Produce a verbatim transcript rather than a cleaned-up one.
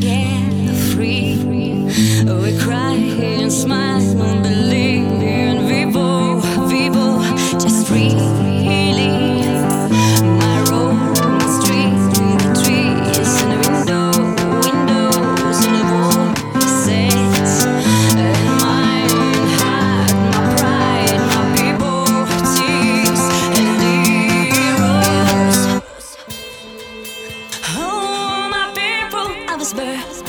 get free. We cry and smile, believe in vivo, vivo, just freely. My road, my street, the trees and the window, windows and the voices, and my heart, my pride, my people, tears and heroes. Oh, my people, I was birthed